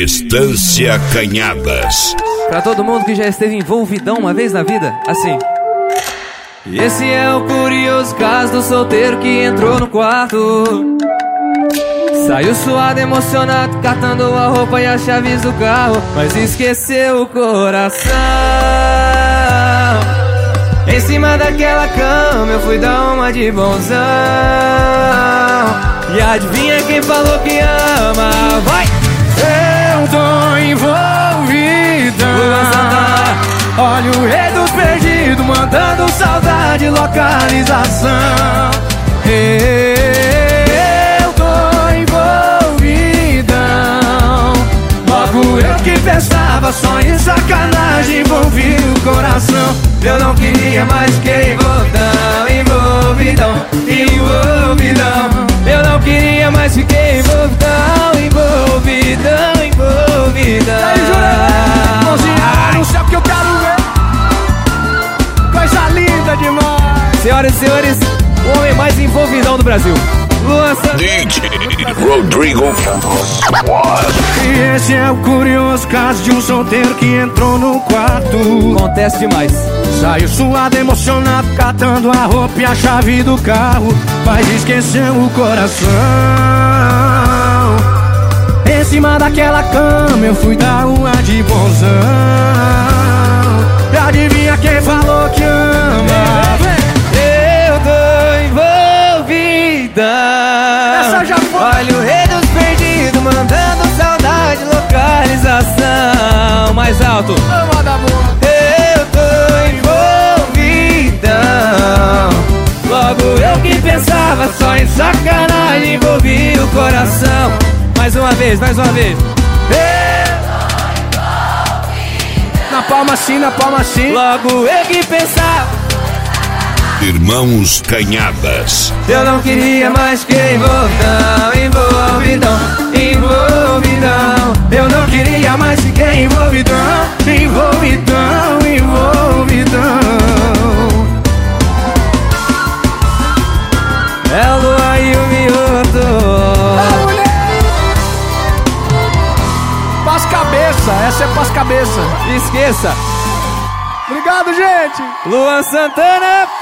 Estância Canhadas. Pra todo mundo que já esteve envolvidão uma vez na vida, assim. Esse é o curioso caso do solteiro que entrou no quarto. Saiu suado, emocionado, catando a roupa e as chaves do carro, mas esqueceu o coração. Em cima daquela cama eu fui dar uma de bonzão. E adivinha quem falou que ama? Vai! Eu tô envolvido. Olha o rei dos perdidos, mandando saudade, localização. Eu tô envolvidão. Logo eu que pensava só em sacanagem, envolvi o coração. Eu não queria mais que envolvidão, envolvidão, envolvidão. Eu não queria mais fiquei envolvidão, envolvidão, envolvidão. E aí, Júnior, mãozinha no céu que eu quero ver. Coisa linda demais. Senhoras e senhores, o homem mais envolvidão do Brasil, Luan Santana. DJ Rodrigo Campos. E esse é o curioso caso de um solteiro que entrou no quarto. Acontece demais. Saiu suado, emocionado, catando a roupa e a chave do carro, mas esqueceu o coração. Em cima daquela cama eu fui dar uma de bonzão. E adivinha quem falou que ama? Eu tô envolvida. Essa já foi. Olha o rei dos perdidos, mandando saudade, localização. Mais alto. Ama da boa. Eu tô envolvidão. Logo eu que pensava só em sacanagem, envolvi o coração. Mais uma vez, mais uma vez. Na palma assim, na palma assim. Logo eu que pensava. Irmãos Canhadas. Eu não queria mais que envolvidão, envolvidão, envolvidão. Eu não queria mais fiquei envolvidão, envolvidão, envolvidão. É o Luan e o Mioto. Paz cabeça, essa é paz cabeça. Esqueça. Obrigado, gente. Luan Santana.